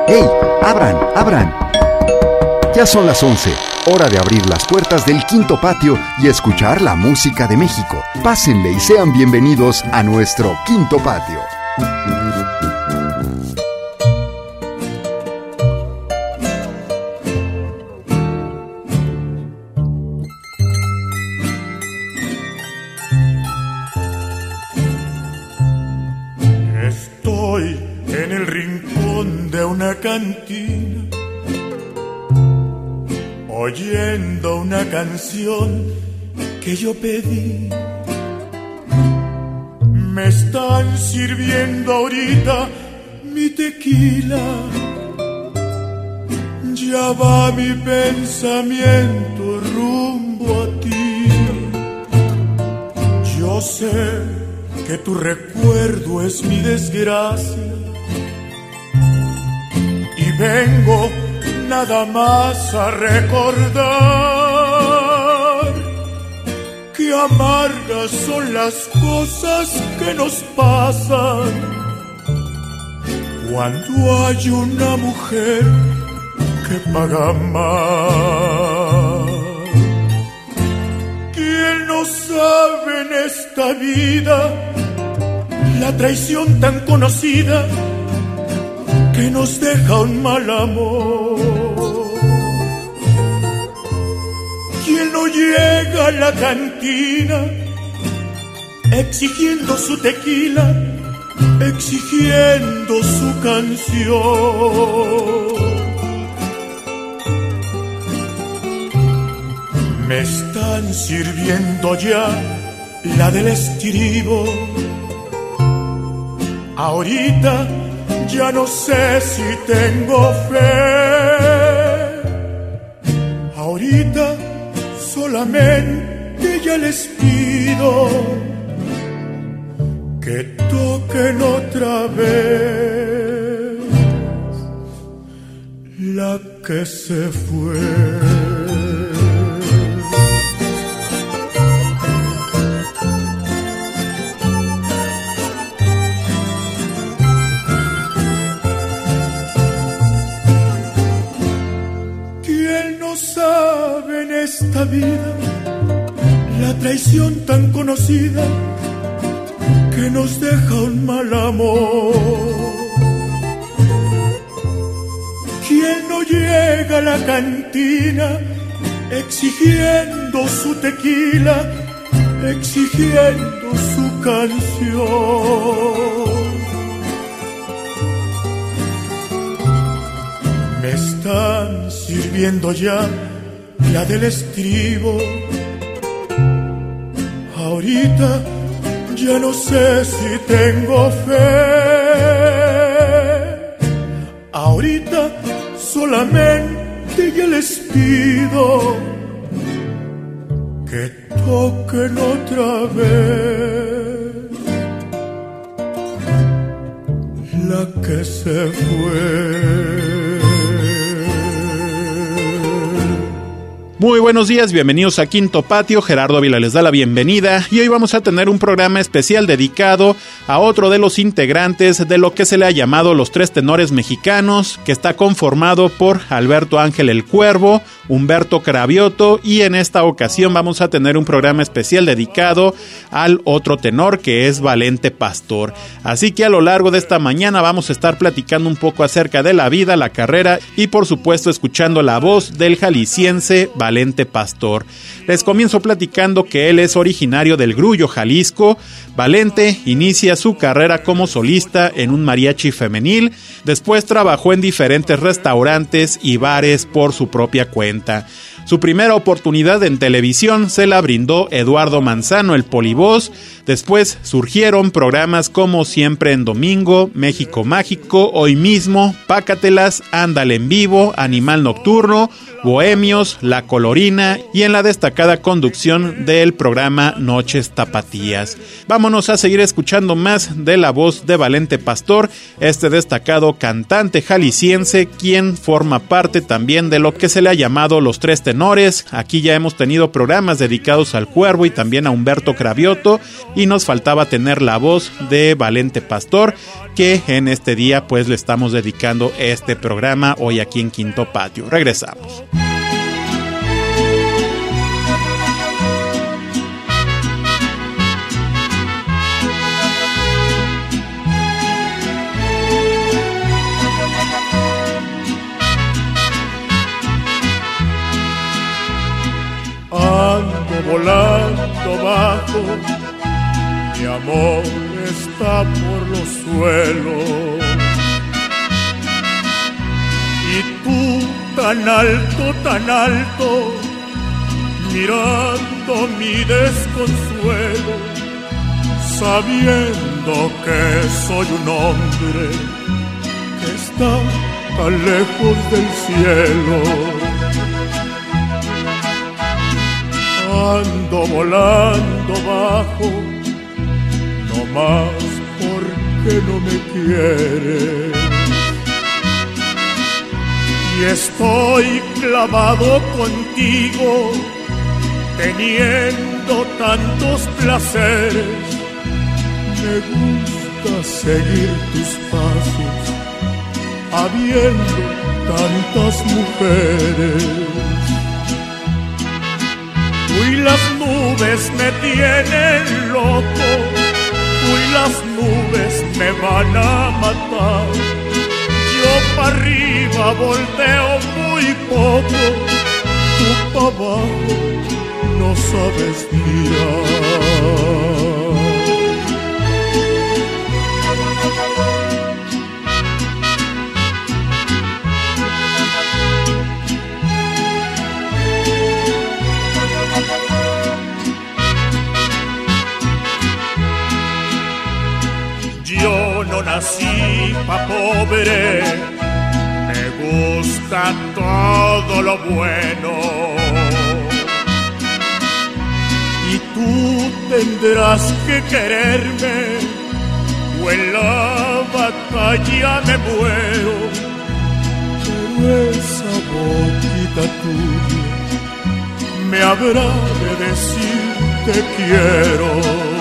¡Hey! ¡Abran! ¡Abran! Ya son las 11, hora de abrir las puertas del Quinto Patio y escuchar la música de México. Pásenle y sean bienvenidos a nuestro Quinto Patio. Estoy en el rincón de una cantina, oyendo una canción que yo pedí. Me están sirviendo ahorita mi tequila. Ya va mi pensamiento rumbo a ti. Yo sé que tu recuerdo es mi desgracia y vengo nada más a recordar que amargas son las cosas que nos pasan cuando hay una mujer que paga más. ¿Quién no sabe en esta vida la traición tan conocida que nos deja un mal amor? ¿Quién no llega a la cantina exigiendo su tequila, exigiendo su canción? Me están sirviendo ya la del estribo. Ahorita ya no sé si tengo fe. Ahorita solamente ya les pido que toquen otra vez la que se fue. Esta vida, la traición tan conocida que nos deja un mal amor. ¿Quién no llega a la cantina exigiendo su tequila, exigiendo su canción? Me están sirviendo ya la del estribo. Ahorita ya no sé si tengo fe. Ahorita solamente ya les pido que toquen otra vez la que se fue. Muy buenos días, bienvenidos a Quinto Patio. Gerardo Ávila les da la bienvenida y hoy vamos a tener un programa especial dedicado a otro de los integrantes de lo que se le ha llamado los Tres Tenores Mexicanos, que está conformado por Alberto Ángel el Cuervo, Humberto Cravioto, y en esta ocasión vamos a tener un programa especial dedicado al otro tenor, que es Valente Pastor. Así que a lo largo de esta mañana vamos a estar platicando un poco acerca de la vida, la carrera y por supuesto escuchando la voz del jalisciense Valente Pastor. Les comienzo platicando que él es originario del Grullo, Jalisco. Valente inicia su carrera como solista en un mariachi femenil, después trabajó en diferentes restaurantes y bares por su propia cuenta. Su primera oportunidad en televisión se la brindó Eduardo Manzano, el Polivoz. Después surgieron programas como Siempre en Domingo, México Mágico, Hoy Mismo, Pácatelas, Ándale en Vivo, Animal Nocturno, Bohemios, La Colorina y en la destacada conducción del programa Noches Tapatías. Vámonos a seguir escuchando más de la voz de Valente Pastor, este destacado cantante jalisciense, quien forma parte también de lo que se le ha llamado los Tres Tenores tenores. Aquí ya hemos tenido programas dedicados al Cuervo y también a Humberto Cravioto, y nos faltaba tener la voz de Valente Pastor, que en este día pues le estamos dedicando este programa hoy aquí en Quinto Patio. Regresamos. Ando volando bajo, mi amor está por los suelos. Y tú tan alto, mirando mi desconsuelo, sabiendo que soy un hombre que está tan lejos del cielo. Ando volando bajo, no más porque no me quieres. Y estoy clavado contigo, teniendo tantos placeres. Me gusta seguir tus pasos, habiendo tantas mujeres. Tú y las nubes me tienen loco, tú y las nubes me van a matar. Yo para arriba volteo muy poco, tú para abajo no sabes mirar. Yo no nací pa' pobre, me gusta todo lo bueno. Y tú tendrás que quererme, o en la batalla me muero. Pero esa boquita tuya me habrá de decir te quiero.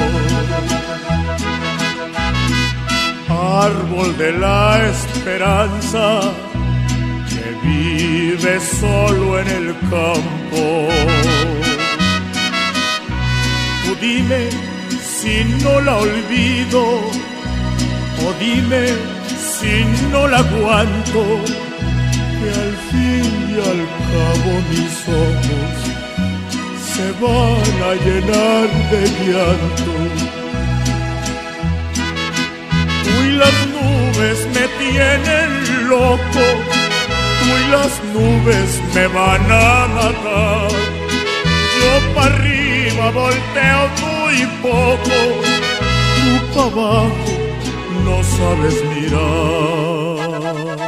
Árbol de la esperanza que vive solo en el campo. Tú dime si no la olvido, o dime si no la aguanto, que al fin y al cabo mis ojos se van a llenar de llanto. Y las nubes me tienen loco, tú y las nubes me van a matar. Yo para arriba volteo muy poco, tú para abajo no sabes mirar.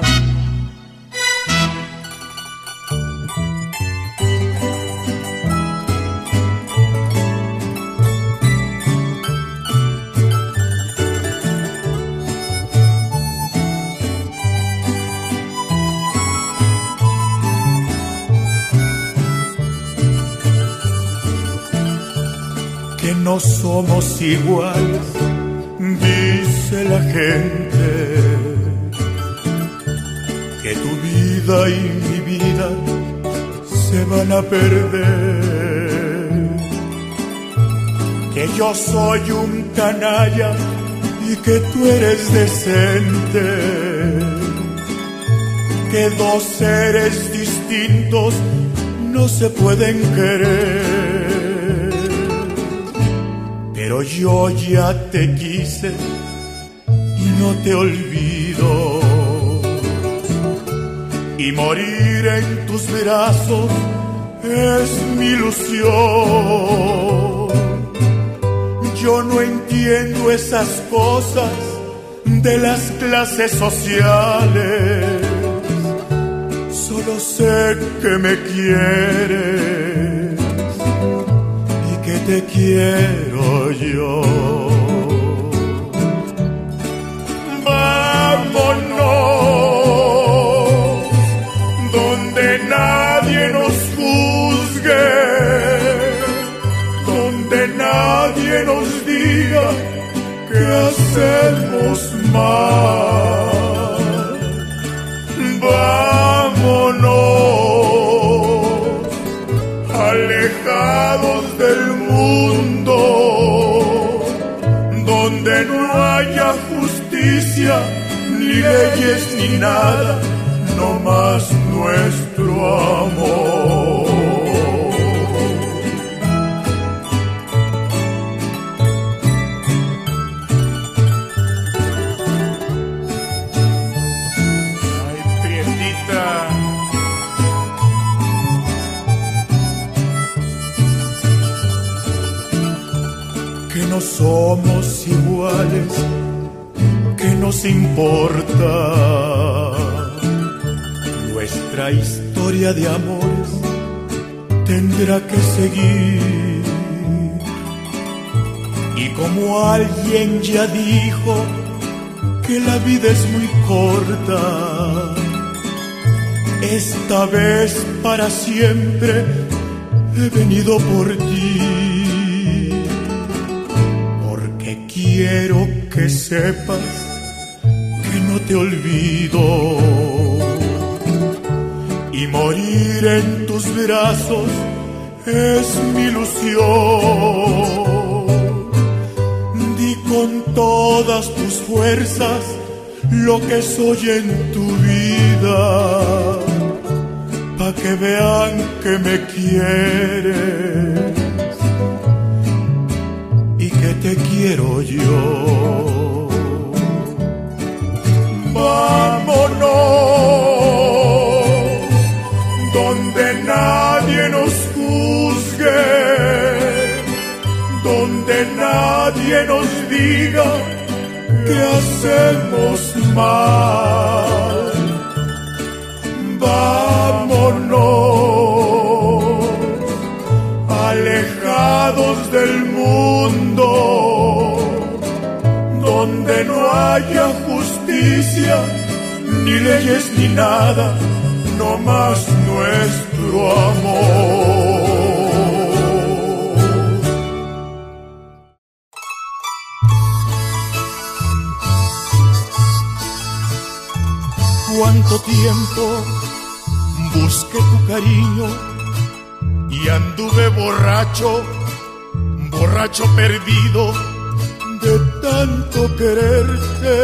No somos iguales, dice la gente, que tu vida y mi vida se van a perder, que yo soy un canalla y que tú eres decente, que dos seres distintos no se pueden querer. Pero yo ya te quise y no te olvido, y morir en tus brazos es mi ilusión. Yo no entiendo esas cosas de las clases sociales, solo sé que me quieres y que te quiero yo. Vámonos donde nadie nos juzgue, nos diga que hacemos mal. Vámonos, alejados del mundo, donde no haya justicia, ni leyes, ni nada, no más nuestro amor. No somos iguales, ¿qué nos importa? Nuestra historia de amores tendrá que seguir. Y como alguien ya dijo que la vida es muy corta, esta vez para siempre he venido por ti. Quiero que sepas que no te olvido, y morir en tus brazos es mi ilusión. Di con todas tus fuerzas lo que soy en tu vida, pa' que vean que me quieres. Te quiero yo. Vámonos, donde nadie nos juzgue, donde nadie nos diga que hacemos mal. Vámonos, alejados del mundo, donde no haya justicia, ni leyes, ni nada, no más nuestro amor. Cuánto tiempo busqué tu cariño y anduve borracho, borracho perdido de tanto quererte.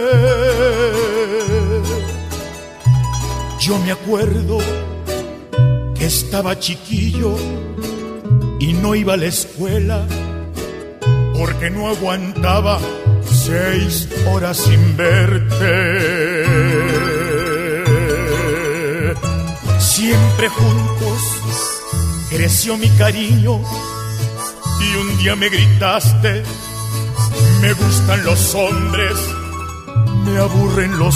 Yo me acuerdo que estaba chiquillo y no iba a la escuela porque no aguantaba 6 horas sin verte. Siempre juntos creció mi cariño y un día me gritaste: me gustan los hombres, me aburren los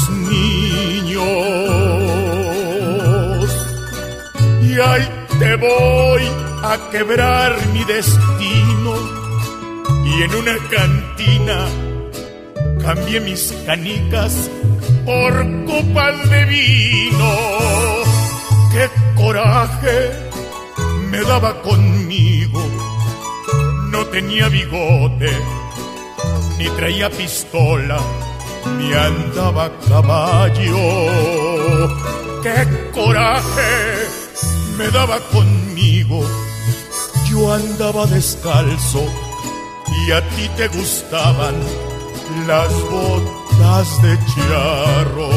niños. Y ahí te voy a quebrar mi destino. Y en una cantina cambié mis canicas por copas de vino. ¡Qué coraje me daba conmigo! No tenía bigote, ni traía pistola, ni andaba a caballo. ¡Qué coraje me daba conmigo! Yo andaba descalzo y a ti te gustaban las botas de charro.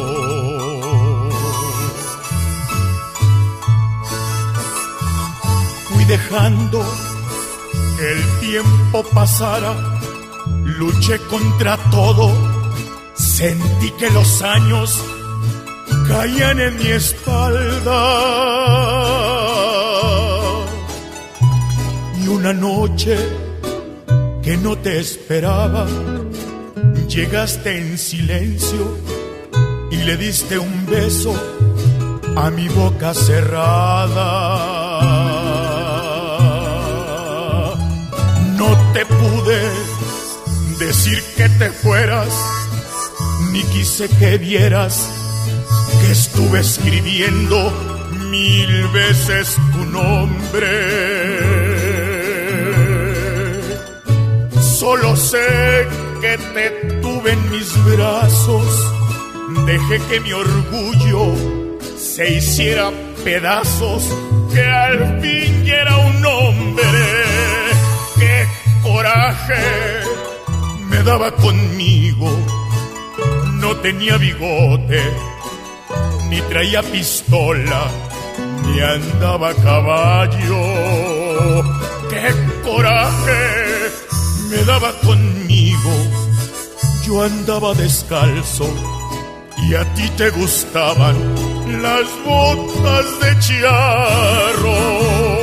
Fui dejando que el tiempo pasara, luché contra todo, sentí que los años caían en mi espalda. Y una noche que no te esperaba, llegaste en silencio y le diste un beso a mi boca cerrada. No te pude decir que te fueras, ni quise que vieras que estuve escribiendo 1000 veces tu nombre. Solo sé que te tuve en mis brazos, dejé que mi orgullo se hiciera pedazos, que al fin ya era un hombre. ¡Qué coraje me daba conmigo! No tenía bigote, ni traía pistola, ni andaba a caballo. ¡Qué coraje me daba conmigo! Yo andaba descalzo y a ti te gustaban las botas de charro.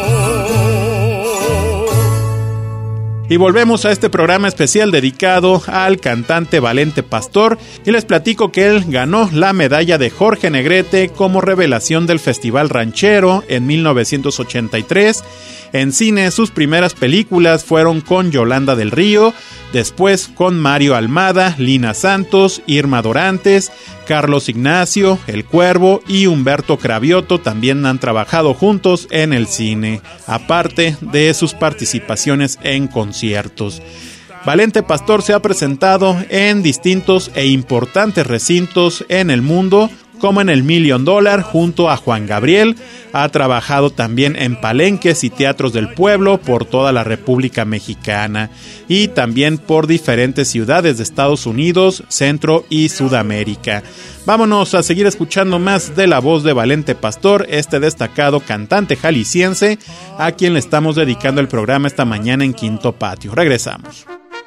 Y volvemos a este programa especial dedicado al cantante Valente Pastor y les platico que él ganó la medalla de Jorge Negrete como revelación del Festival Ranchero en 1983. En cine, sus primeras películas fueron con Yolanda del Río, después con Mario Almada, Lina Santos, Irma Dorantes, Carlos Ignacio, El Cuervo y Humberto Cravioto también han trabajado juntos en el cine, aparte de sus participaciones en conciertos. Valente Pastor se ha presentado en distintos e importantes recintos en el mundo, como en el Million Dollar junto a Juan Gabriel. Ha trabajado también en palenques y teatros del pueblo por toda la República Mexicana y también por diferentes ciudades de Estados Unidos, Centro y Sudamérica. Vámonos a seguir escuchando más de la voz de Valente Pastor, este destacado cantante jalisciense a quien le estamos dedicando el programa esta mañana en Quinto Patio. Regresamos.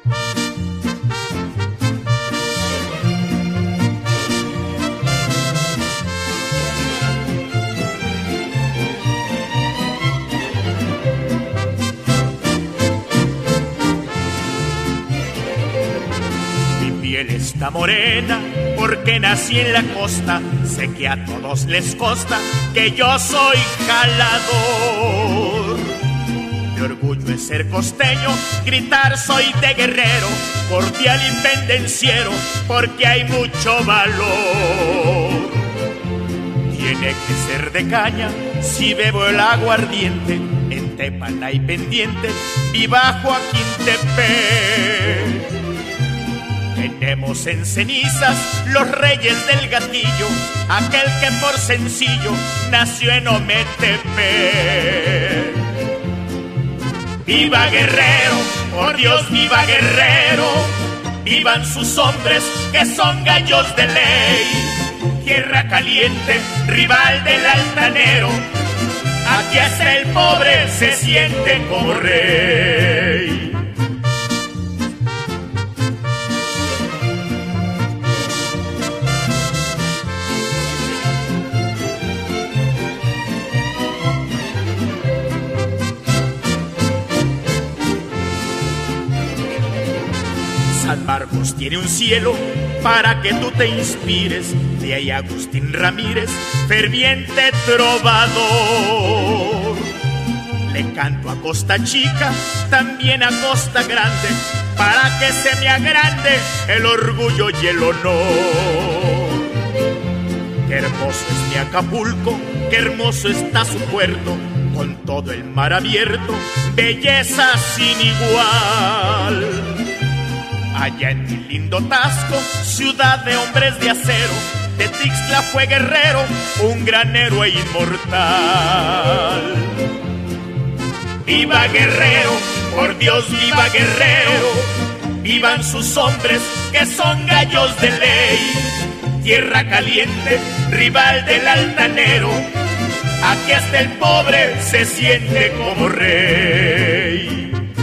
Está morena porque nací en la costa, sé que a todos les consta que yo soy jalador. Mi orgullo es ser costeño, gritar soy de guerrero, cordial y pendenciero, porque hay mucho valor. Tiene que ser de caña si bebo el aguardiente, en Tepala y pendiente, viva Joaquín Tepe. Tenemos en cenizas los reyes del Gatillo, aquel que por sencillo nació en Ometepe. ¡Viva Guerrero! ¡Por Dios, viva Guerrero! ¡Vivan sus hombres que son gallos de ley! Tierra caliente, rival del altanero, aquí hasta el pobre se siente como rey. San Marcos tiene un cielo para que tú te inspires, de ahí Agustín Ramírez, ferviente trovador. Le canto a Costa Chica, también a Costa Grande, para que se me agrande el orgullo y el honor. Qué hermoso es mi Acapulco, qué hermoso está su puerto, con todo el mar abierto, belleza sin igual. Allá en mi lindo Tasco, ciudad de hombres de acero, de Tixtla fue guerrero, un gran héroe inmortal. ¡Viva Guerrero! ¡Por Dios, viva Guerrero! ¡Vivan sus hombres que son gallos de ley! Tierra caliente, rival del altanero, aquí hasta el pobre se siente como rey.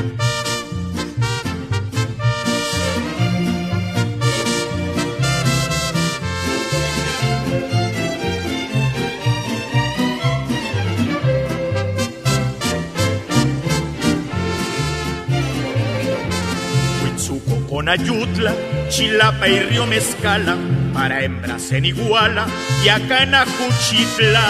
Ayutla, Chilapa y Río Mezcala, para hembras en Iguala y acá en Ajuchitlán.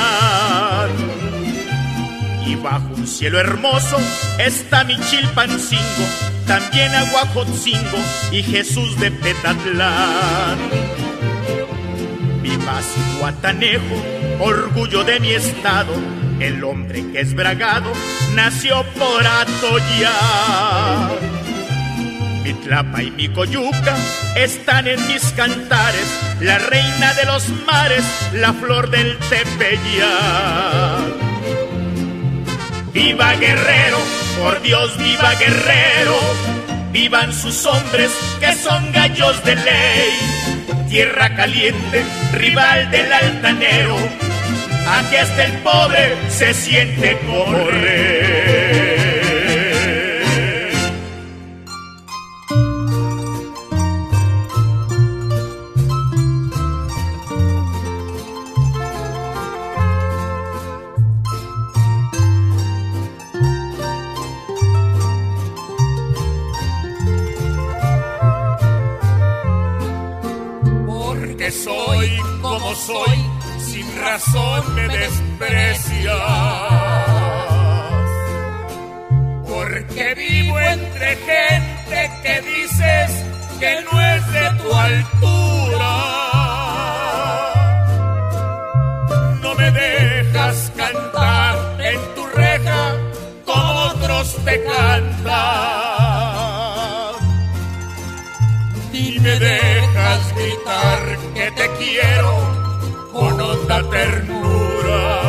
Y bajo un cielo hermoso está Michilpancingo, también Aguajotzingo y Jesús de Petatlán. Viva Cihuatanejo, orgullo de mi estado, el hombre que es bragado nació por atollar. mi tlapa y mi coyuca están en mis cantares, la reina de los mares, la flor del Tepeyac. Viva Guerrero, por Dios viva Guerrero, vivan sus hombres que son gallos de ley. Tierra caliente, rival del altanero, aquí hasta el pobre se siente como rey. Porque soy como soy, sin razón me desprecias, porque vivo entre gente que dices que no es de tu altura. No me dejas cantar en tu reja como otros te cantan, y me dejas gritar que te quiero con honda ternura.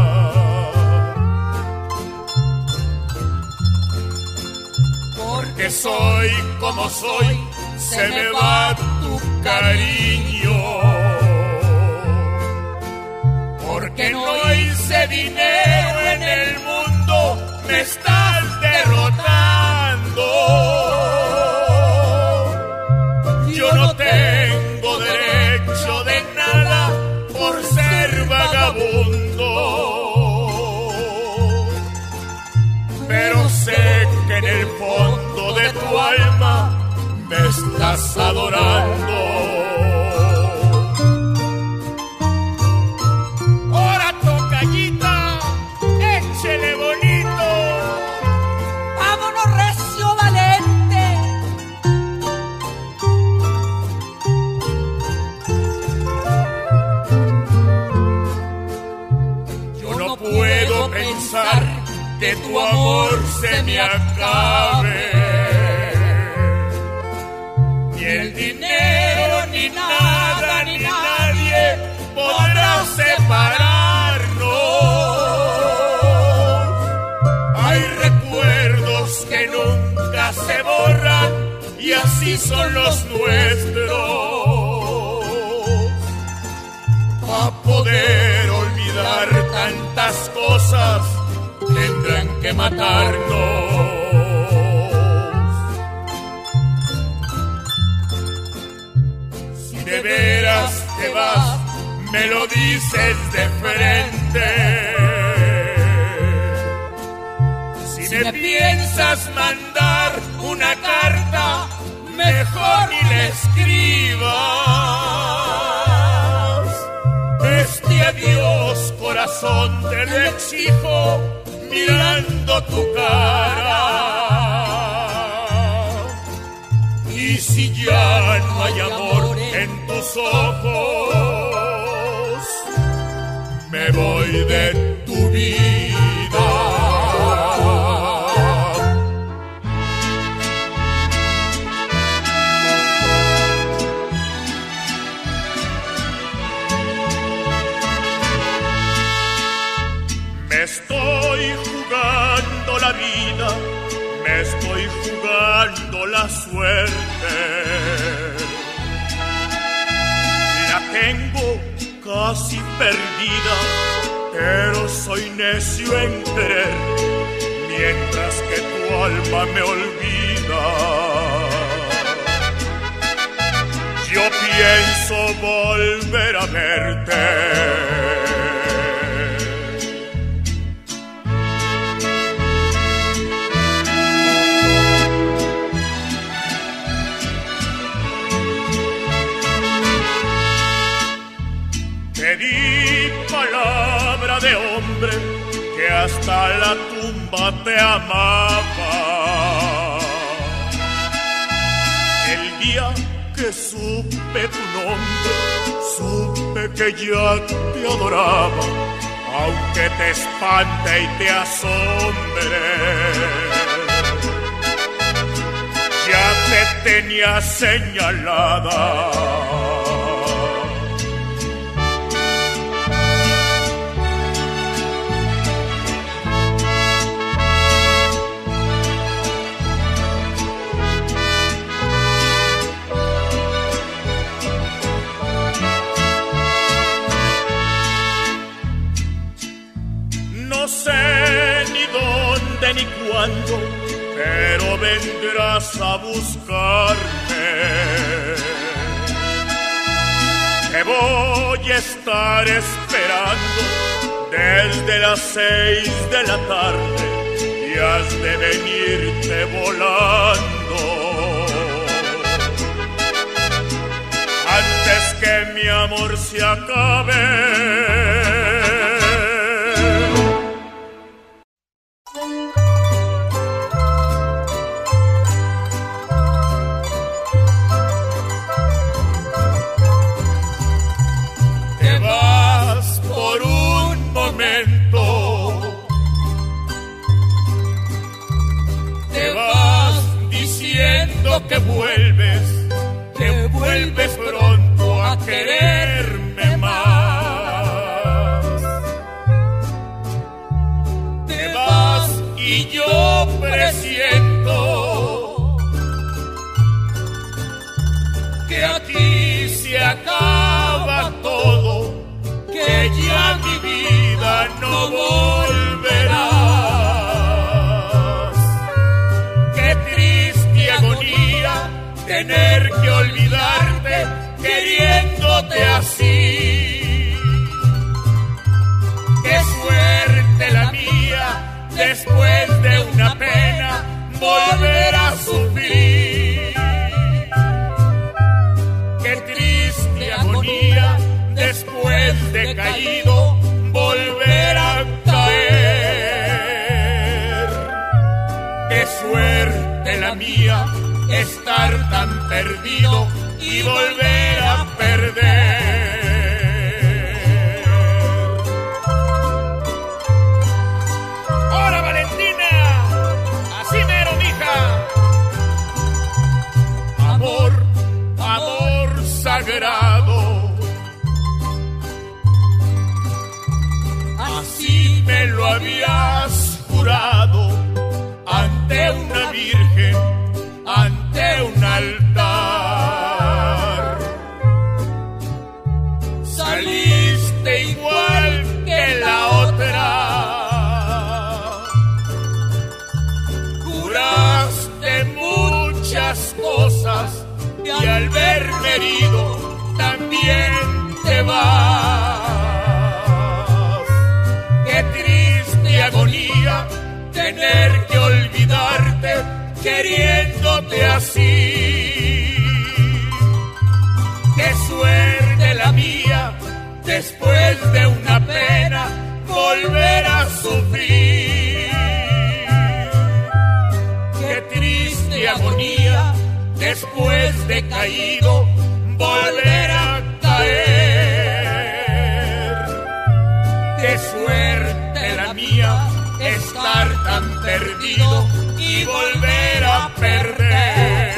Porque soy como soy, se me va tu cariño. Porque no hice dinero en el mundo, me estás derrotando. Yo no tengo derecho de nada por ser vagabundo, pero sé que en el fondo de tu alma me estás adorando. ¡Hora, tocallita! ¡Échele bonito! ¡Vámonos, recio valente! Puedo pensar que tu amor se me acabe. Ni el dinero, ni nada, ni nadie podrá separarnos. Hay recuerdos que nunca se borran y así son los nuestros. Pa' poder olvidar tantas cosas tendrán que matarnos. Si de veras te vas, me lo dices de frente. Si me piensas mandar una carta, mejor ni la escribas. Este adiós, corazón, te lo exijo mirando tu cara. Y si ya no hay amor en tus ojos, me voy de tu vida. Me estoy jugando la vida, me estoy jugando la suerte. La tengo casi perdida, pero soy necio en creer, mientras que tu alma me olvida. Yo pienso volver a verte. Te di palabra de hombre que hasta la tumba te amaba. El día que supe tu nombre, supe que ya te adoraba, aunque te espante y te asombre. ya te tenía señalada. No sé ni dónde ni cuándo, pero vendrás a buscarme. Te voy a estar esperando desde las 6 de la tarde y has de venirte volando antes que mi amor se acabe. Que vuelves pronto a quererme más. Te vas y yo presiento que aquí se acaba todo, que ya mi vida no volverás. Qué triste agonía tener que olvidarte queriéndote así. Qué suerte la mía, después de una pena volver a sufrir. Qué triste agonía, después de caído volver a caer. Qué suerte la mía, estar tan perdido y volver a perder. ¡Hola, Valentina! Así mero, mija. Amor, amor sagrado, así me lo habías jurado ante una virgen, ante un altar. Saliste igual que la otra, juraste muchas cosas y al verme herido también te vas. Qué triste agonía tener que olvidarte queriéndote así. Qué suerte la mía, después de una pena volver a sufrir. Qué triste agonía, después de caído volver a caer. Qué suerte la mía, estar tan perdido y volver a perder.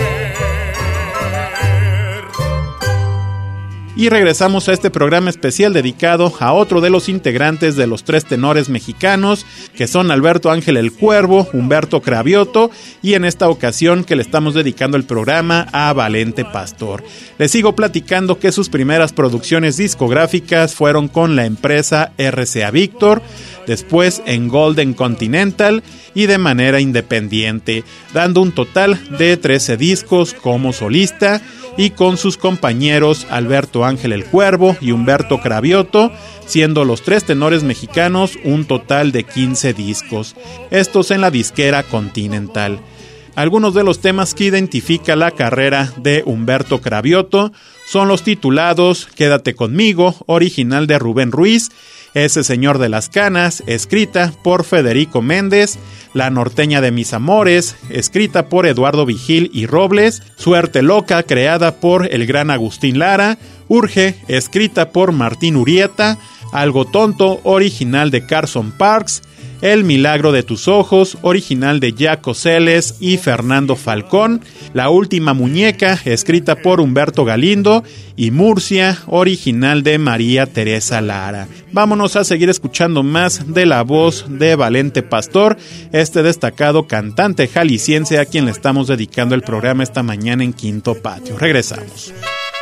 Y regresamos a este programa especial dedicado a otro de los integrantes de los tres tenores mexicanos, que son Alberto Ángel el Cuervo, Humberto Cravioto, y en esta ocasión que le estamos dedicando el programa a Valente Pastor. Les sigo platicando que sus primeras producciones discográficas fueron con la empresa RCA Víctor, después en Golden Continental y de manera independiente, dando un total de 13 discos como solista y con sus compañeros Alberto Ángel el Cuervo y Humberto Cravioto, siendo los tres tenores mexicanos un total de 15 discos, estos en la disquera Continental. Algunos de los temas que identifica la carrera de Humberto Cravioto son los titulados Quédate conmigo, original de Rubén Ruiz, Ese señor de las canas, escrita por Federico Méndez, La norteña de mis amores, escrita por Eduardo Vigil y Robles, Suerte loca, creada por el gran Agustín Lara, Urge, escrita por Martín Urieta, Algo tonto, original de Carson Parks, El milagro de tus ojos, original de Jaco Celes y Fernando Falcón, La última muñeca, escrita por Humberto Galindo, y Murcia, original de María Teresa Lara. Vámonos a seguir escuchando más de la voz de Valente Pastor, este destacado cantante jalisciense a quien le estamos dedicando el programa esta mañana en Quinto Patio. Regresamos.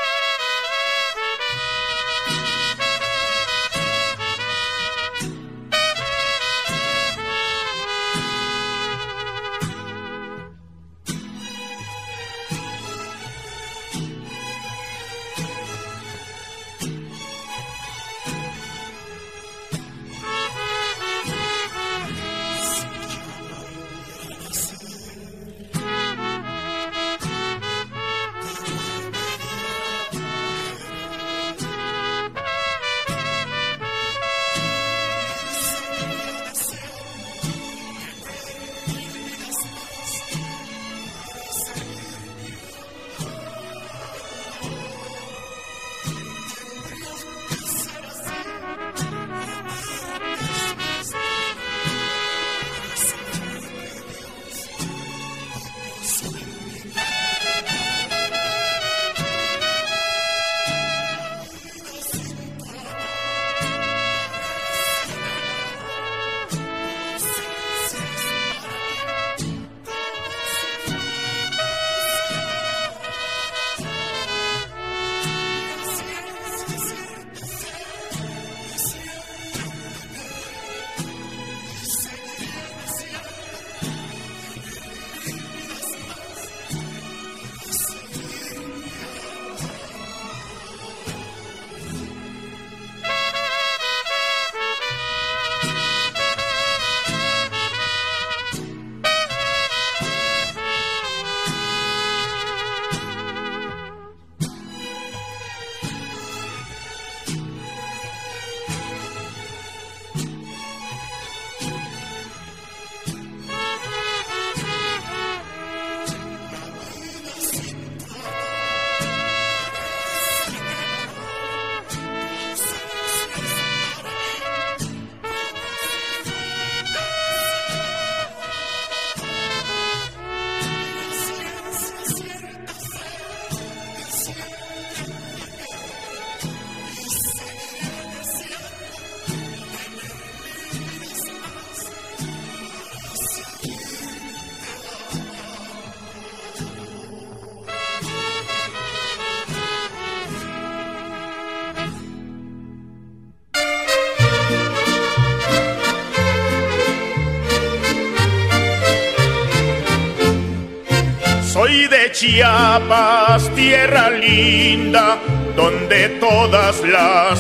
Soy de Chiapas, tierra linda, donde todas las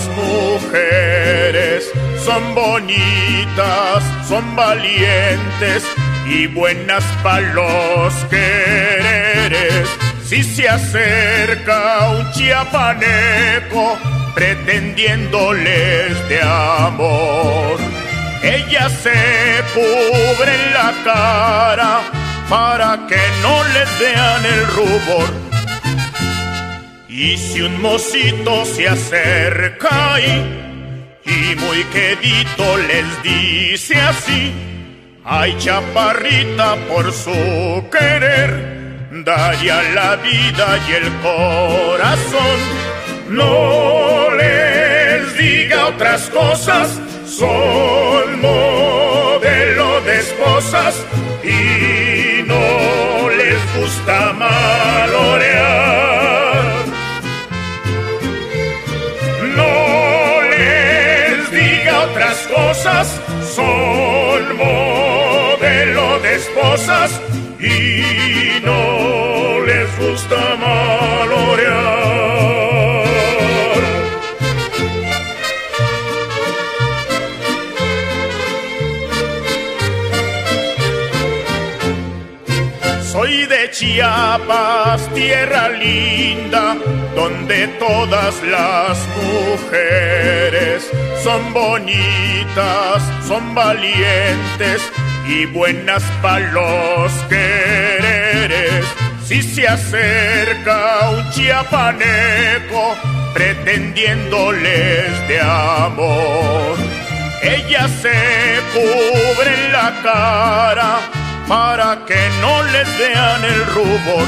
mujeres son bonitas, son valientes y buenas pa' los quereres. Si se acerca un chiapaneco pretendiéndoles de amor, ellas se cubren la cara para que no les vean el rubor. Y si un mocito se acerca y muy quedito les dice así: ay, chaparrita, por su querer daría la vida y el corazón. No les diga otras cosas, son modelo de esposas y no les gusta malorear. No les diga otras cosas, son modelo de esposas y no les gusta malorear. Soy de Chiapas, tierra linda, donde todas las mujeres son bonitas, son valientes y buenas pa' los quereres. Si se acerca un chiapaneco pretendiéndoles de amor, Ellas se cubren la cara para que no les vean el rubor.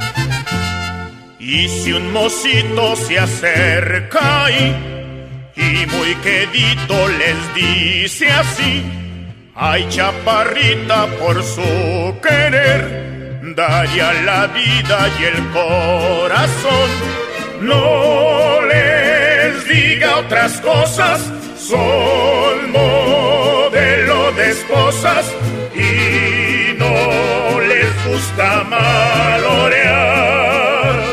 Y si un mocito se acerca y muy quedito les dice así: ay, chaparrita, por su querer daría la vida y el corazón. No les diga otras cosas, son modelo de esposas y no les gusta malorear.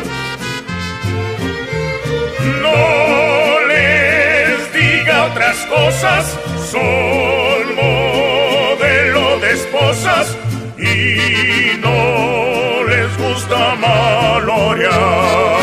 No les diga otras cosas, son modelo de esposas y no les gusta malorear.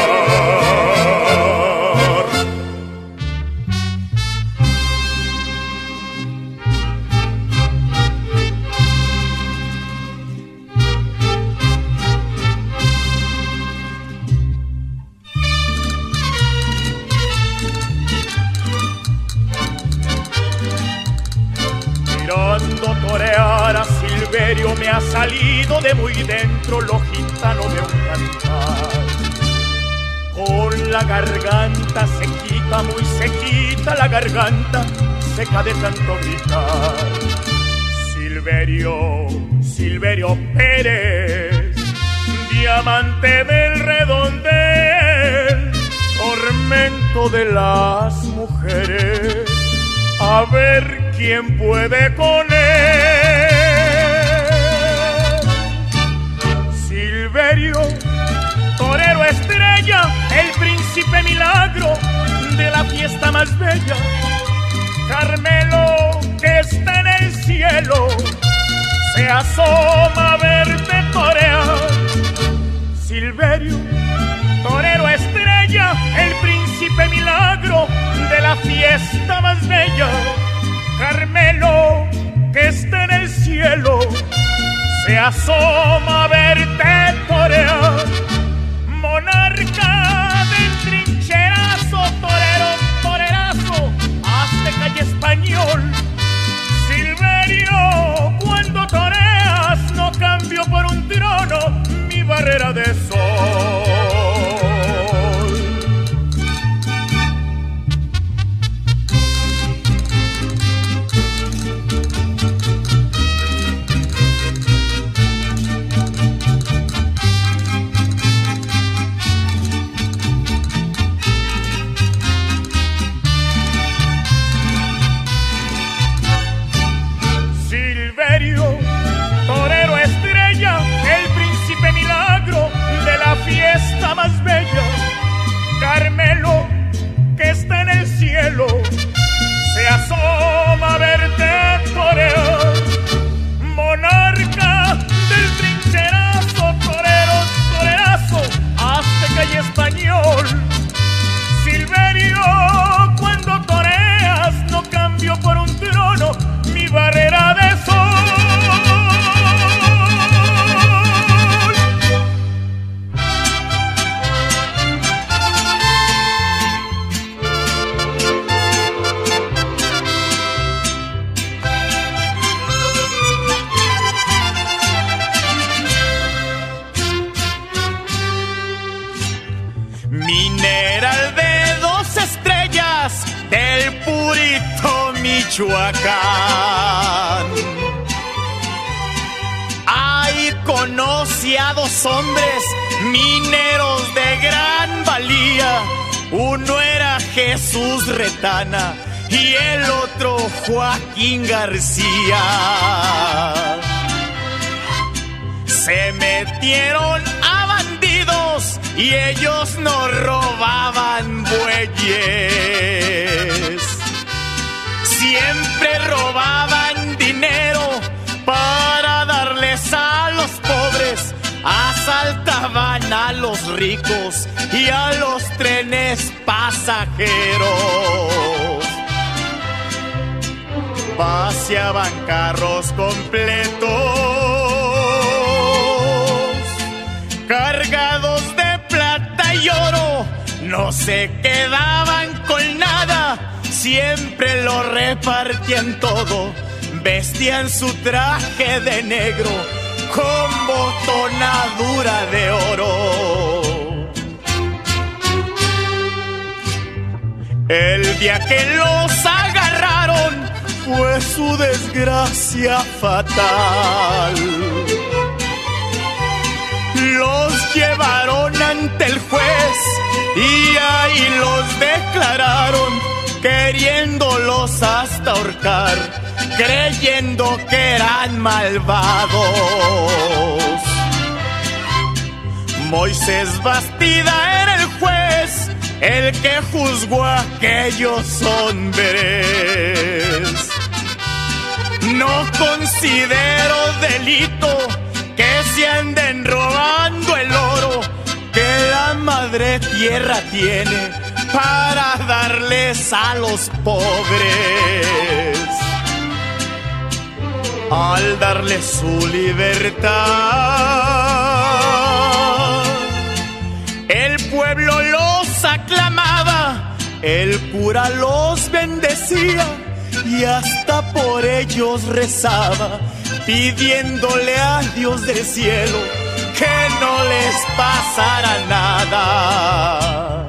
Torear a Silverio me ha salido de muy dentro lo gitano de un cantar. Con la garganta sequita, muy sequita la garganta, seca de tanto gritar. Silverio, Silverio Pérez, diamante del redondel, tormento de las mujeres, a ver quién puede con él. Silverio, torero estrella, el príncipe milagro de la fiesta más bella. Carmelo, que está en el cielo, se asoma a verte torear. Silverio, torero estrella, el príncipe milagro de la fiesta más bella. Carmelo, que está en el cielo, se asoma a verte torear. Monarca del trincherazo, torero, torerazo, azteca y español. Silverio, cuando toreas, no cambio por un trono mi barrera de sol. Torero estrella, el príncipe milagro de la fiesta más bella. Carmelo, que está en el cielo, se asoma a verte torear. Monarca del trincherazo, torero, torerazo, azteca y español. Silverio, cuando toreas, no cambio por un trono mi barrera de sol. Mineral de 2 estrellas del Purito, Michoacán. Ahí conocí a 2 hombres mineros de gran valía. Uno era Jesús Retana y el otro Joaquín García. Se metieron a bandidos y ellos no robaban bueyes. Siempre robaban dinero para darles a los pobres. Asaltaban a los ricos y a los trenes pasajeros. Vaciaban carros completos cargados de plata y oro. No se quedaban con nada siempre lo repartían todo, vestían su traje de negro con botonadura de oro. El día que los agarraron fue su desgracia fatal. Los llevaron ante el juez y ahí los declararon, queriéndolos hasta ahorcar, creyendo que eran malvados. Moisés Bastida era el juez, el que juzgó a aquellos hombres. No considero delito que se anden robando el oro que la madre tierra tiene para darles a los pobres. Al darles su libertad, el pueblo los aclamaba, el cura los bendecía y hasta por ellos rezaba, pidiéndole a Dios del cielo que no les pasara nada.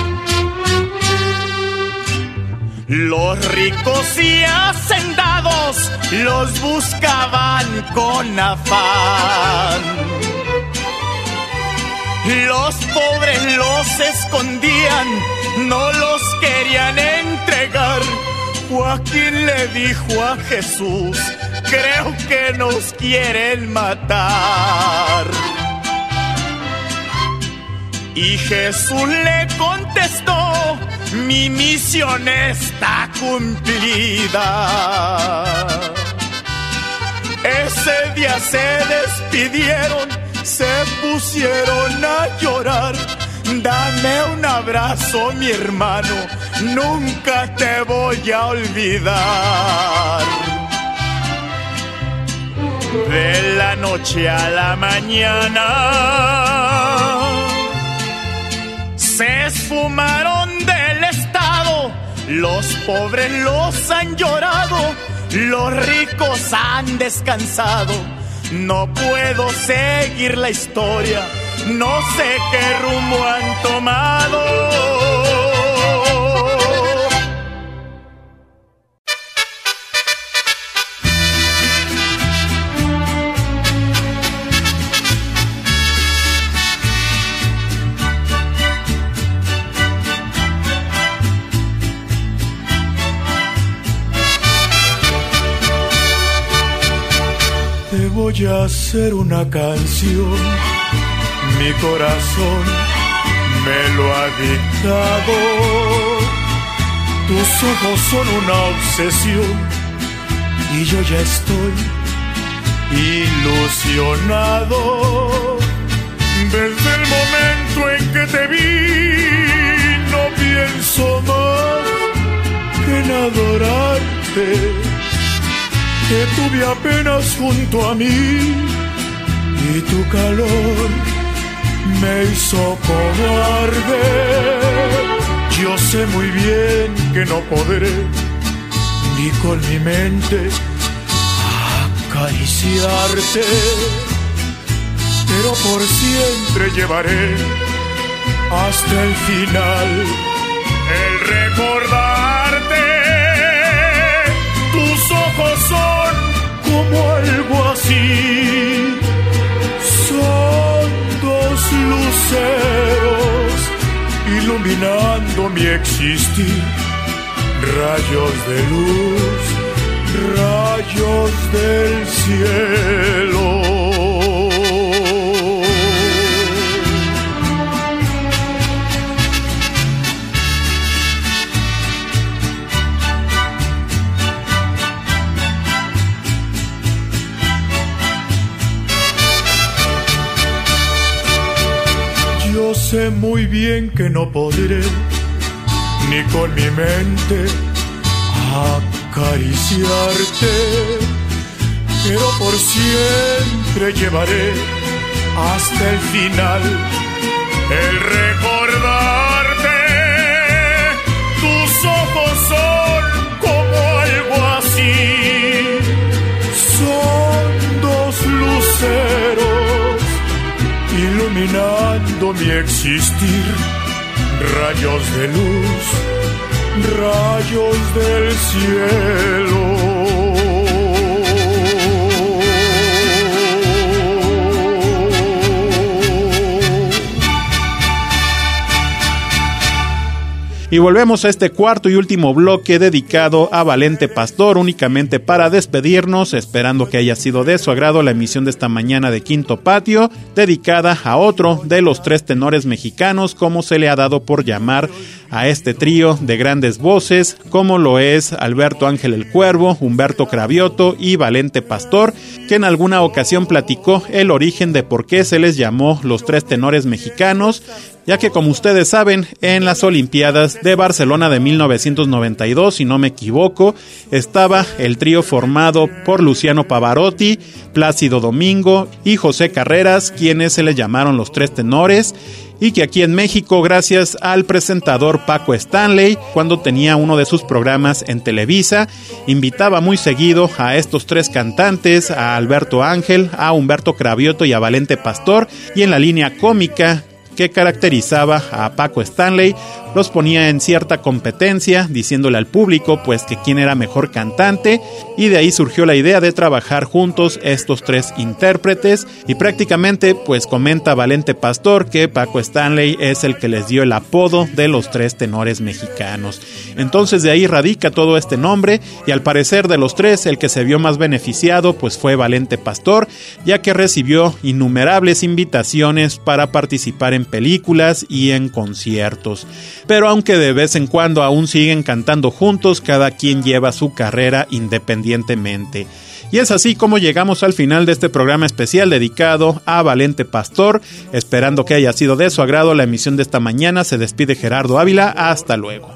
Los ricos y hacendados los buscaban con afán. Los pobres los escondían, no los querían entregar. Joaquín le dijo a Jesús: creo que nos quieren matar. Y Jesús le contestó: mi misión está cumplida. Ese día se despidieron, se pusieron a llorar. Dame un abrazo, mi hermano, nunca te voy a olvidar. De la noche a la mañana se esfumaron del estado, los pobres los han llorado, los ricos han descansado. No puedo seguir la historia, no sé qué rumbo han tomado. Te voy a hacer una canción, mi corazón me lo ha dictado. Tus ojos son una obsesión y yo ya estoy ilusionado. Desde el momento en que te vi, no pienso más que en adorarte. Te tuve apenas junto a mí y tu calor me hizo como arder. Yo sé muy bien que no podré ni con mi mente acariciarte, pero por siempre llevaré hasta el final el recordarte. Tus ojos son como algo así, son dos luceros iluminando mi existir, rayos de luz, rayos del cielo. Yo sé muy bien que no podré ni con mi mente acariciarte, pero por siempre llevaré hasta el final el recordarte. Tus ojos son iluminando mi existir, rayos de luz, rayos del cielo. Y volvemos a este cuarto y último bloque dedicado a Valente Pastor, únicamente para despedirnos, esperando que haya sido de su agrado la emisión de esta mañana de Quinto Patio, dedicada a otro de los tres tenores mexicanos, como se le ha dado por llamar a este trío de grandes voces, como lo es Alberto Ángel el Cuervo, Humberto Cravioto y Valente Pastor, que en alguna ocasión platicó el origen de por qué se les llamó los tres tenores mexicanos, ya que, como ustedes saben, en las Olimpiadas de Barcelona de 1992, si no me equivoco, estaba el trío formado por Luciano Pavarotti, Plácido Domingo y José Carreras, quienes se les llamaron los tres tenores, y que aquí en México, gracias al presentador Paco Stanley, cuando tenía uno de sus programas en Televisa, invitaba muy seguido a estos tres cantantes, a Alberto Ángel, a Humberto Cravioto y a Valente Pastor, y en la línea cómica que caracterizaba a Paco Stanley, los ponía en cierta competencia, diciéndole al público pues que quién era mejor cantante, y de ahí surgió la idea de trabajar juntos estos tres intérpretes, y prácticamente pues comenta Valente Pastor que Paco Stanley es el que les dio el apodo de los tres tenores mexicanos. Entonces de ahí radica todo este nombre, y al parecer de los tres el que se vio más beneficiado pues fue Valente Pastor, ya que recibió innumerables invitaciones para participar en películas y en conciertos. Pero aunque de vez en cuando aún siguen cantando juntos, cada quien lleva su carrera independientemente. Y es así como llegamos al final de este programa especial dedicado a Valente Pastor. Esperando que haya sido de su agrado la emisión de esta mañana, se despide Gerardo Ávila. Hasta luego.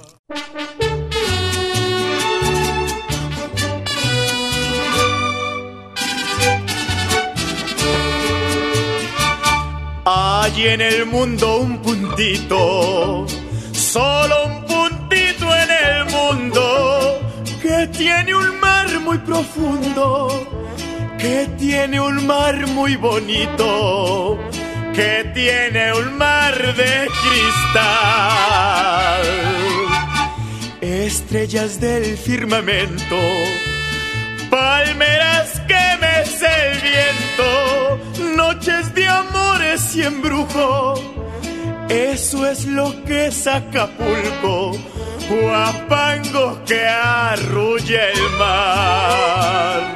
Hay en el mundo un puntito, solo un puntito en el mundo, que tiene un mar muy profundo, que tiene un mar muy bonito, que tiene un mar de cristal. Estrellas del firmamento, palmeras que mece el viento, noches de amores y embrujo. Eso es lo que es Acapulco, Huapango que arrulla el mar.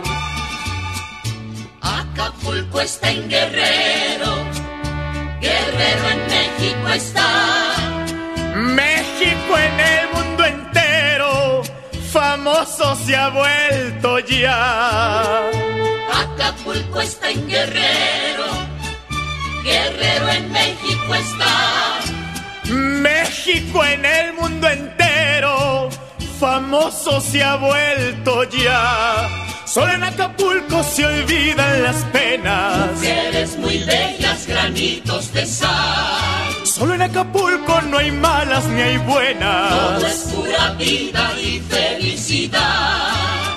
Acapulco está en Guerrero, Guerrero en México está. México en el mundo entero, famoso se ha vuelto ya. Acapulco está en Guerrero, Guerrero en México está. México en el mundo entero, famoso se ha vuelto ya. Solo en Acapulco se olvidan las penas, mujeres muy bellas, granitos de sal. Solo en Acapulco no hay malas ni hay buenas, todo es pura vida y felicidad.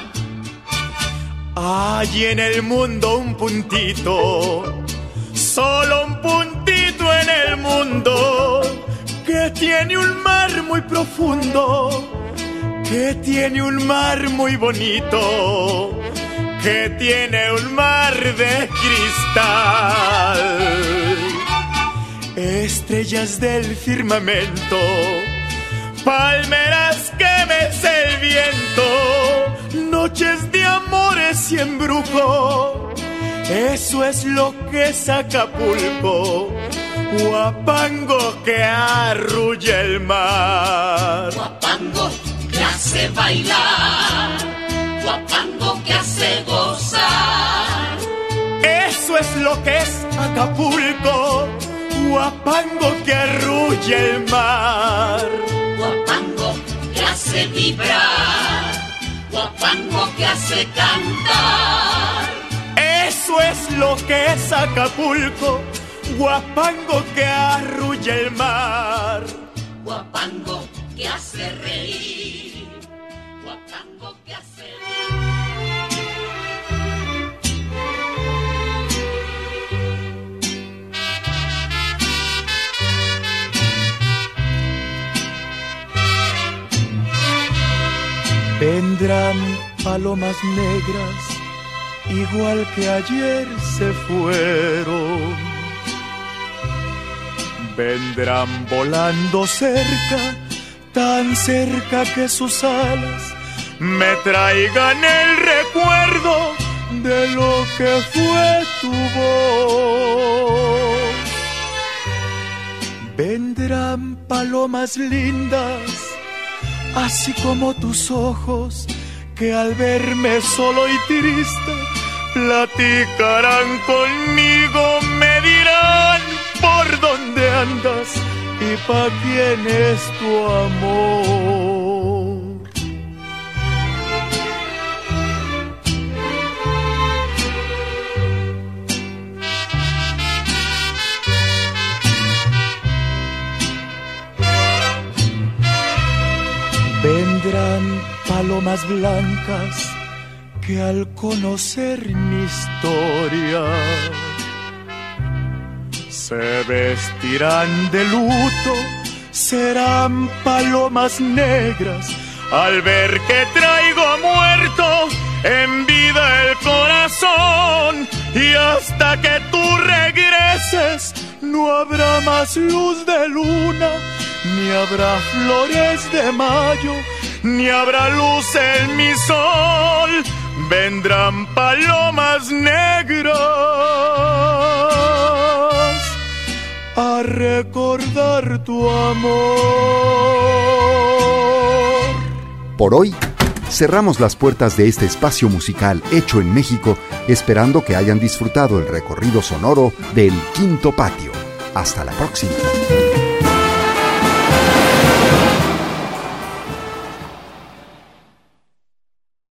Hay en el mundo un puntito, solo un puntito en el mundo, que tiene un mar muy profundo, que tiene un mar muy bonito, que tiene un mar de cristal. Estrellas del firmamento, palmeras que mece el viento, noches de amores y embrujo. Eso es lo que es Acapulco, Huapango que arrulla el mar. Huapango que hace bailar, Huapango que hace gozar. Eso es lo que es Acapulco, Huapango que arrulla el mar. Huapango que hace vibrar, Huapango que hace cantar. Eso es lo que es Acapulco, Huapango que arrulla el mar. Huapango que hace reír, Huapango que hace reír. Vendrán palomas negras, igual que ayer se fueron. Vendrán volando cerca, tan cerca que sus alas me traigan el recuerdo de lo que fue tu voz. Vendrán palomas lindas, así como tus ojos, que al verme solo y triste platicarán conmigo, me dirán por dónde andas y pa' quién es tu amor. Vendrán palomas blancas que al conocer mi historia se vestirán de luto, serán palomas negras al ver que traigo muerto en vida el corazón, y hasta que tú regreses no habrá más luz de luna, ni habrá flores de mayo, ni habrá luz en mi sol. Vendrán palomas negras a recordar tu amor. Por hoy, cerramos las puertas de este espacio musical hecho en México, esperando que hayan disfrutado el recorrido sonoro del Quinto Patio. Hasta la próxima.